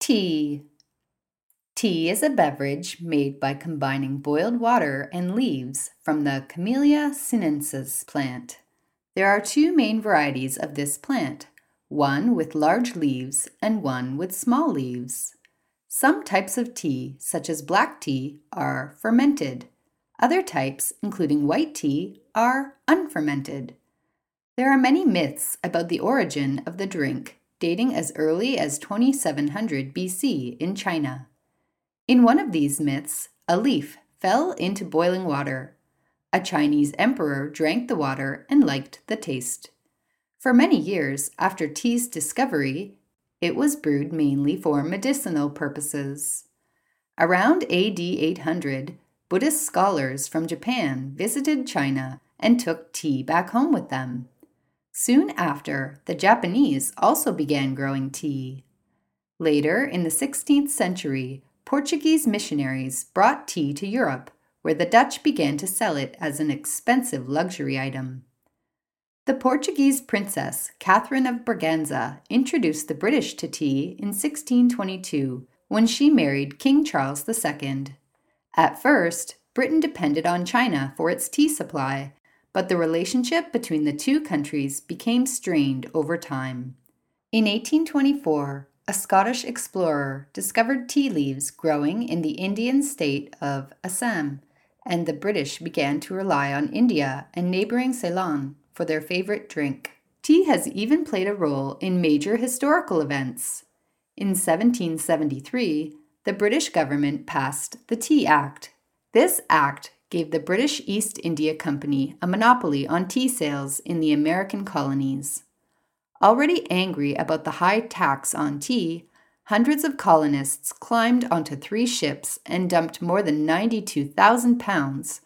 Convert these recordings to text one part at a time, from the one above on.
Tea. Tea is a beverage made by combining boiled water and leaves from the Camellia sinensis plant. There are two main varieties of this plant, one with large leaves and one with small leaves. Some types of tea, such as black tea, are fermented. Other types, including white tea, are unfermented. There are many myths about the origin of the drink, dating as early as 2700 BC in China. In one of these myths, a leaf fell into boiling water. A Chinese emperor drank the water and liked the taste. For many years after tea's discovery, it was brewed mainly for medicinal purposes. Around AD 800, Buddhist scholars from Japan visited China and took tea back home with them. Soon after, the Japanese also began growing tea. Later, in the 16th century, Portuguese missionaries brought tea to Europe, where the Dutch began to sell it as an expensive luxury item. The Portuguese princess Catherine of Braganza introduced the British to tea in 1622 when she married King Charles II. At first, Britain depended on China for its tea supply, but the relationship between the two countries became strained over time. In 1824, a Scottish explorer discovered tea leaves growing in the Indian state of Assam, and the British began to rely on India and neighboring Ceylon for their favorite drink. Tea has even played a role in major historical events. In 1773, the British government passed the Tea Act. This act gave the British East India Company a monopoly on tea sales in the American colonies. Already angry about the high tax on tea, hundreds of colonists climbed onto 3 ships and dumped more than 92,000 pounds,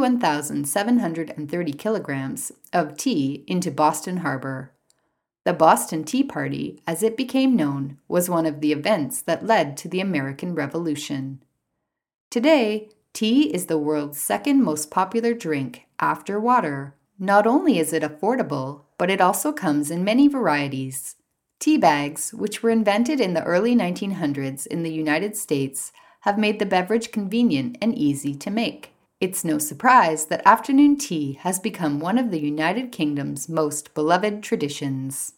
41,730 kilograms, of tea into Boston Harbor. The Boston Tea Party, as it became known, was one of the events that led to the American Revolution. Today, tea is the world's second most popular drink after water. Not only is it affordable, but it also comes in many varieties. Tea bags, which were invented in the early 1900s in the United States, have made the beverage convenient and easy to make. It's no surprise that afternoon tea has become one of the United Kingdom's most beloved traditions.